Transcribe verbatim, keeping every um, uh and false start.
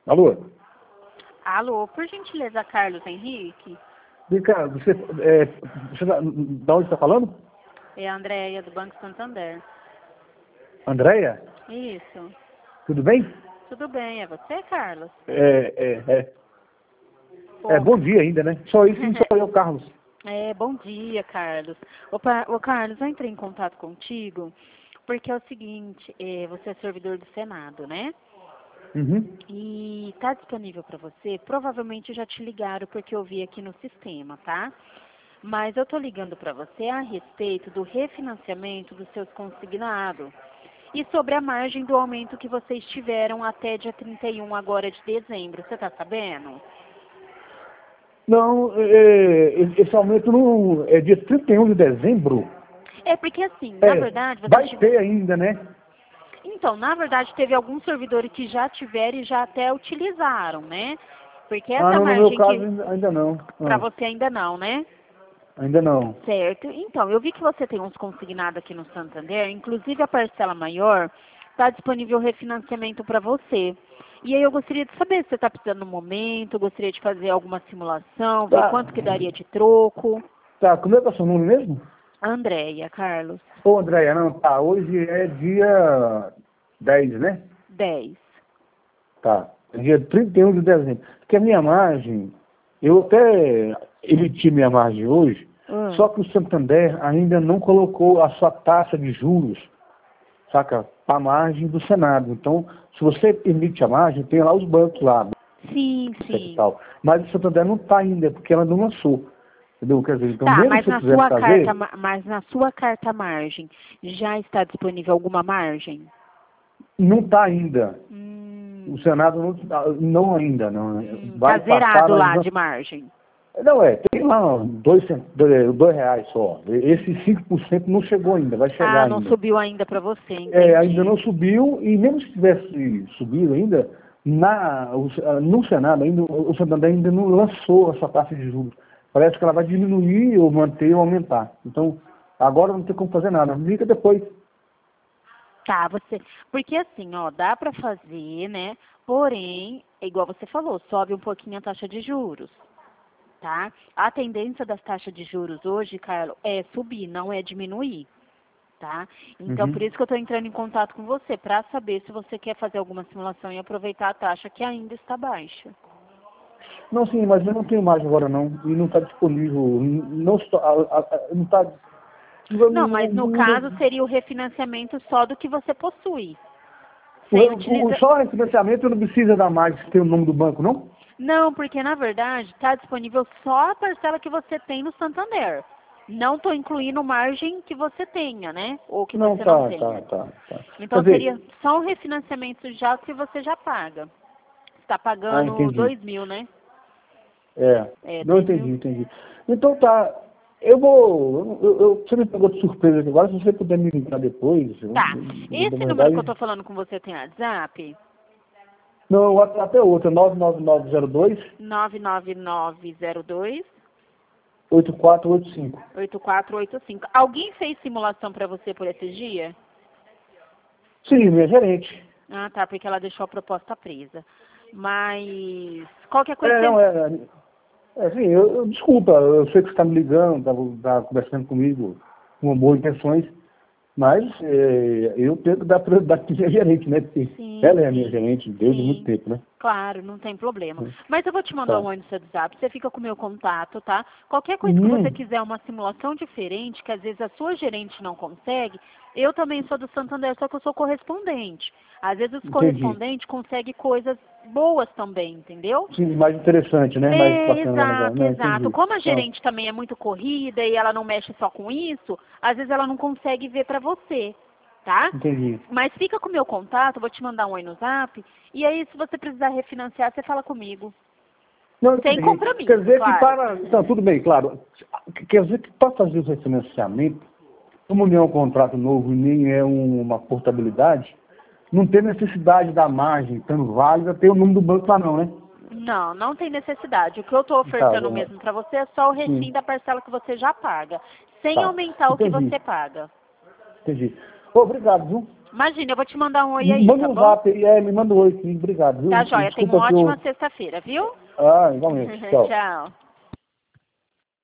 Alô? Alô, por gentileza, Carlos Henrique? Ricardo, você, é, você da, da onde está falando? É a Andréia, do Banco Santander. Andréia? Isso. Tudo bem? Tudo bem, é você, Carlos? É, é, é. É, Pô, bom dia ainda, né? Só isso, não sou eu, Carlos. é, bom dia, Carlos. Opa, ô, Carlos, eu entrei em contato contigo porque é o seguinte, é, você é servidor do Senado, né? Uhum. E tá disponível para você, provavelmente já te ligaram porque eu vi aqui no sistema, tá? Mas eu tô ligando para você a respeito do refinanciamento dos seus consignados e sobre a margem do aumento que vocês tiveram até dia trinta e um agora de dezembro. Você tá sabendo? Não, é, esse aumento não, é dia trinta e um de dezembro? É porque assim, na É, verdade, vocês vai tiveram... ter ainda, né? Então, na verdade, teve alguns servidores que já tiveram e já até utilizaram, né? Porque Ah, essa não, no meu margem caso que ainda, ainda não. para Ah, você ainda não, né? ainda não. Certo. Então, eu vi que você tem uns consignados aqui no Santander, inclusive a parcela maior, está disponível refinanciamento para você. E aí eu gostaria de saber se você está precisando no momento, gostaria de fazer alguma simulação, ver Tá, quanto que daria de troco. tá, como é que é o seu nome mesmo? Andréia, Carlos, Ô, Andréia, não, tá, hoje é dia dez, né? dez. Tá. Dia trinta e um de dezembro. Porque a minha margem, eu até emiti minha margem hoje, Hum. só que o Santander ainda não colocou a sua taxa de juros, saca? A margem do Senado. Então, se você emite a margem, tem lá os bancos lá, Sim, etc e sim. tal. Mas o Santander não está ainda, porque ela não lançou. Entendeu? Quer dizer, então Tá, mesmo mas se eu na quisesse sua carta, fazer, ma- mas na sua carta margem já está disponível alguma margem? não está ainda. Hum, O Senado não, não ainda, não. hum, tá Vai passar, zerado mas lá não. de margem. Não, é, tem lá dois, cent- dois, dois reais só. Esse cinco por cento não chegou ainda, vai chegar Ah, não ainda. subiu ainda para você, É, ainda entendi. não subiu, e mesmo se tivesse subido ainda, na, o- no Senado ainda, o Santander ainda não lançou essa taxa de juros. Parece que ela vai diminuir ou manter ou aumentar. Então, agora não tem como fazer nada. Liga depois. Tá, você. Porque assim, ó, dá para fazer, né? Porém, é igual você falou, sobe um pouquinho a taxa de juros, tá? A tendência das taxas de juros hoje, Carlos, é subir, não é diminuir, tá? Então, Uhum. por isso que eu estou entrando em contato com você, para saber se você quer fazer alguma simulação e aproveitar a taxa que ainda está baixa. Não, sim, mas eu não tenho mais agora não. E não está disponível. Não está. a- a- Não está. Não, Não, não, mas no caso não, seria o refinanciamento só do que você possui, O, sem o, utilizar. só o refinanciamento não precisa dar mais ter o nome do banco, não? Não, porque na verdade está disponível só a parcela que você tem no Santander. Não estou incluindo margem que você tenha, né? Ou que Não, você não tá, tá, tenha. tá, tá. Quer Então seria dizer, só um refinanciamento já que você já paga. Está ah, pagando entendi. dois mil, né? É, É, não dois entendi, mil. entendi. Então tá, eu vou, eu, eu, você me pegou de surpresa aqui agora, se você puder me ligar depois, eu, Tá. eu vou dar Esse uma número que eu olhada. estou falando com você tem WhatsApp? Não, o WhatsApp é outro, é nove nove nove zero dois nove nove nove zero dois oito quatro oito cinco. oito quatro oito cinco. Alguém fez simulação para você por esses dias? Sim, minha gerente. Ah, tá, porque ela deixou a proposta presa. Mas qualquer coisa É, você... não, é, é, é assim, eu, eu- desculpa, eu sei que você está me ligando, está tá conversando comigo com boas intenções, mas é, eu tenho que dar prioridade para minha gerente, né? Porque Sim, ela é a minha sim, gerente desde muito sim. tempo, né? Claro, não tem problema. Mas eu vou te mandar um Tá. oi no seu WhatsApp, você fica com o meu contato, tá? Qualquer coisa que você Hum, quiser, uma simulação diferente, que às vezes a sua gerente não consegue, eu também sou do Santander, só que eu sou correspondente. Às vezes os entendi. correspondentes conseguem coisas boas também, entendeu? Sim, mais interessante, né? Mais É, bacana, mais legal. exato, Não, exato. entendi. Como a Não, gerente também é muito corrida e ela não mexe só com isso, às vezes ela não consegue ver pra você, tá? entendi. Mas fica com o meu contato, vou te mandar um oi no zap, e aí se você precisar refinanciar, você fala comigo. Não, Sem entendi. Quer compromisso, dizer que claro. para. Então, tudo bem, claro. Quer dizer que para fazer o refinanciamento, como não é um contrato novo e nem é um- uma portabilidade, não tem necessidade da margem, estando válida, ter o número do banco lá não, né? Não, não tem necessidade. O que eu estou Tá, ofertando é, mesmo para você é só o sim, refim da parcela que você já paga, sem tá. aumentar o que Entendi, você paga. entendi. Ô, obrigado, viu? Imagina, eu vou te mandar um oi aí, Manda tá um bom? zap aí, é, me manda um oi, sim, obrigado. Viu? Tá, joia. Tenha Desculpa uma que eu- ótima sexta-feira, viu? Ah, igualmente. Tchau. Tchau.